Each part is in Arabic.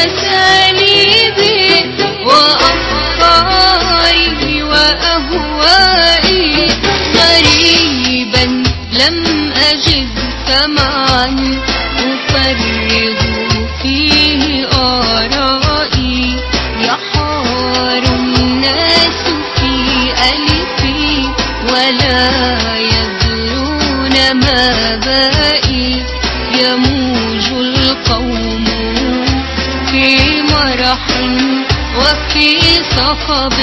أساليبي وأفكاري وأهوائي، غريبا لم أجد سمعا أفرغ فيه آرائي، يحار الناس في ألفي ولا يدرون ما بائي، يموج القوم في مرح وفي صخب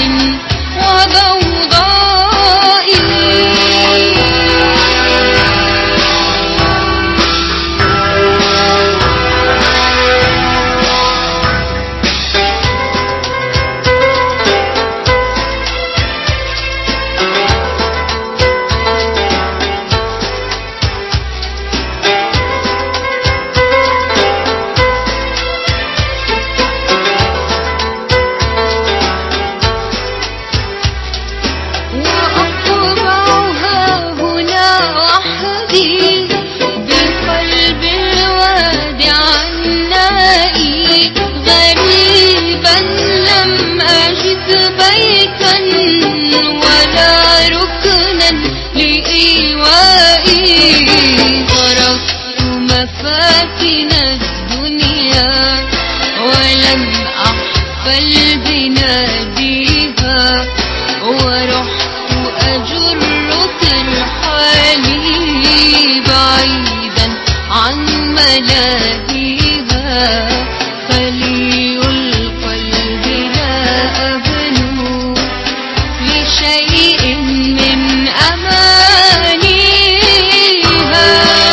وضوضاء. بقلب الوادع النائي، غريبا لم أجد بيتا ولا ركنا لإيوائي، تركت مفاتن الدنيا ولم أحفل بناديها، ورحت أجر ترحالي بعيدا عن ملاهيها، خلي القلب لا أبنو لشيء من أمانيها.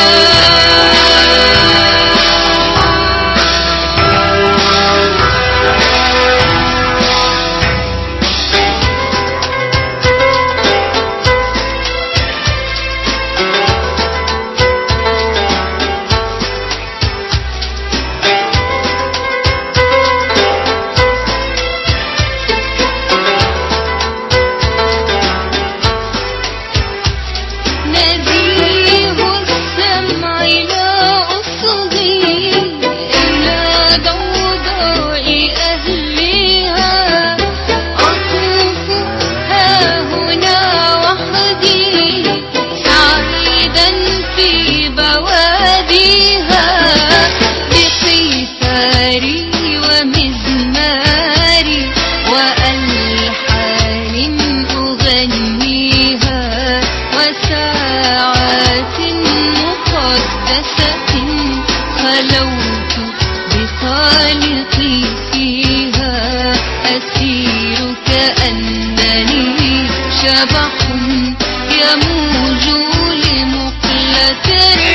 خلوت بخالقي فيها، أسير كأنني شبح يموج لمقلة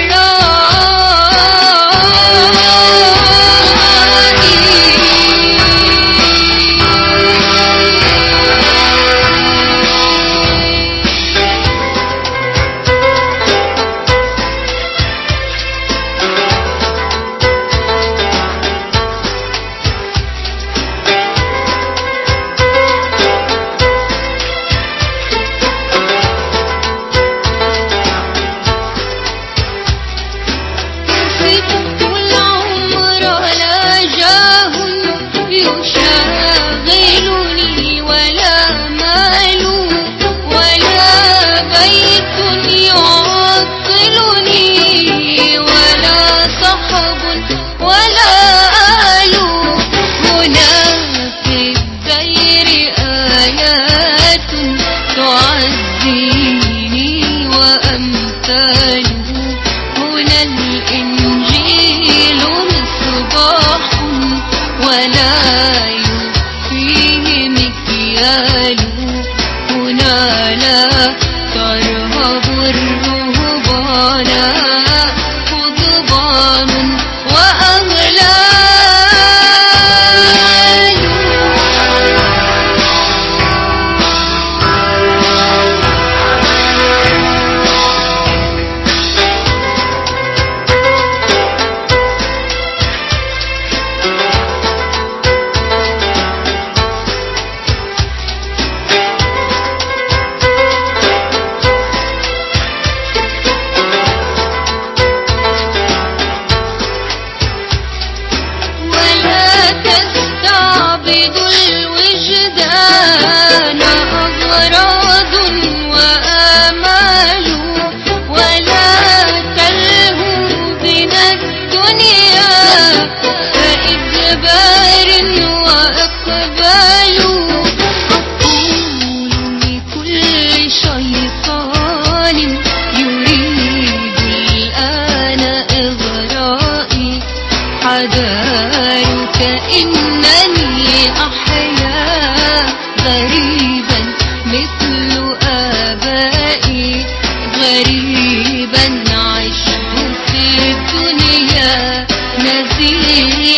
يشاغلني ولا مال ولا بيت يعطلني ولا صحب ولا آل، هنا في الدير آيات تعزيني وأمثاله، هنا الإنجيل مصباح ولا يكفيه مكياله، هنا لا ترهب الرهبان خضبان وأغلال. الدنيا كإجبار وإقبال أقول لكل شيطان يريد الآن إغرائي حذارك إنني أحيا غريبا مثل آبائي غريبا عشت في الدنيا نزيل